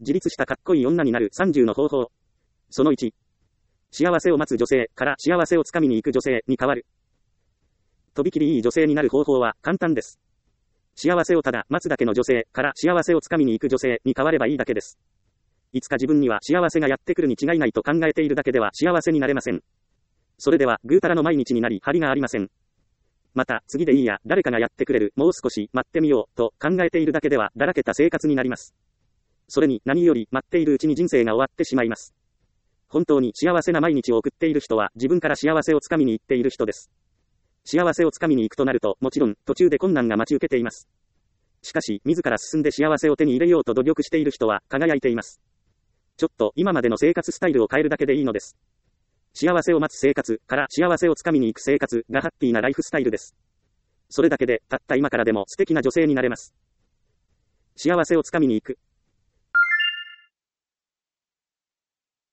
自立したかっこいい女になる30の方法。その1。幸せを待つ女性から幸せをつかみに行く女性に変わる。とびきりいい女性になる方法は簡単です。幸せをただ待つだけの女性から幸せをつかみに行く女性に変わればいいだけです。いつか自分には幸せがやってくるに違いないと考えているだけでは幸せになれません。それではぐうたらの毎日になり張りがありません。また、次でいいや、誰かがやってくれる、もう少し待ってみようと考えているだけではだらけた生活になります。それに何より待っているうちに人生が終わってしまいます。本当に幸せな毎日を送っている人は自分から幸せをつかみに行っている人です。幸せをつかみに行くとなると、もちろん途中で困難が待ち受けています。しかし、自ら進んで幸せを手に入れようと努力している人は輝いています。ちょっと今までの生活スタイルを変えるだけでいいのです。幸せを待つ生活から幸せをつかみに行く生活がハッピーなライフスタイルです。それだけでたった今からでも素敵な女性になれます。幸せをつかみに行く。